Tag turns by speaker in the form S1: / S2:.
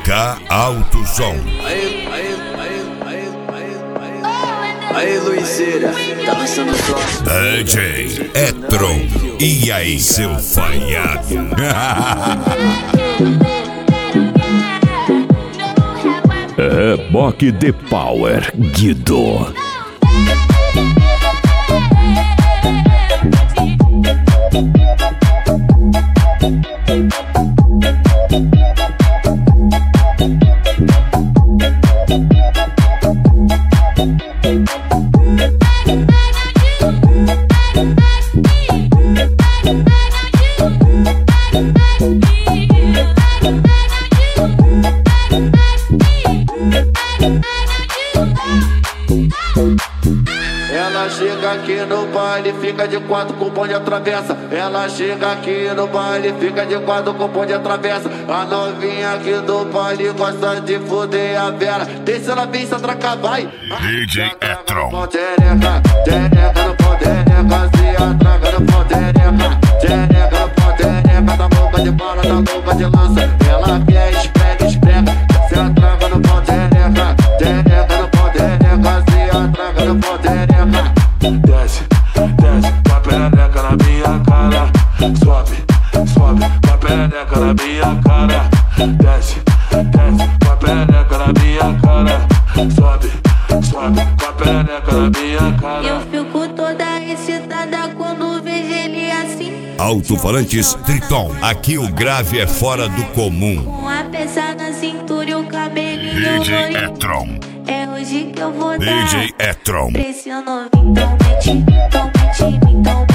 S1: MK Alto Som.
S2: Aí, Luizera, tá lançando o som.
S1: DJ Etron. E aí, seu falhado?
S3: Reboque The Power, Guido.
S2: Ela chega aqui no baile, fica de quatro com o bonde atravessa. Ela chega aqui no baile, fica de quatro com o bonde atravessa. A novinha aqui do baile gosta de foder a Vera. Desce ela vem, se atraca, vai.
S1: DJ Etron.
S2: Tereca, tereca no pau, tereca, se atraca no pau, tereca. Tereca no pau, tereca, tá louca de bala, tá louca de lança. Ela quer esprega, esprega, se atraca no pau, tereca. Tereca no pau, tereca, se atraca no pau, tereca.
S4: Desce, desce, com a perereca na minha cara. Sobe, sobe, com a perereca na minha cara. Desce, desce, com a perereca na minha cara. Sobe, sobe, com a perereca na minha cara.
S5: Eu fico toda excitada quando vejo ele assim.
S1: Alto-falantes Triton. Aqui o grave é fora do comum.
S5: Com a peça na cintura e o cabelinho
S1: DJ
S5: loiro.
S1: Etron.
S5: É hoje que eu vou dar
S1: DJ Etron.
S5: pra esse novinho. Então mete, então mete, então mete.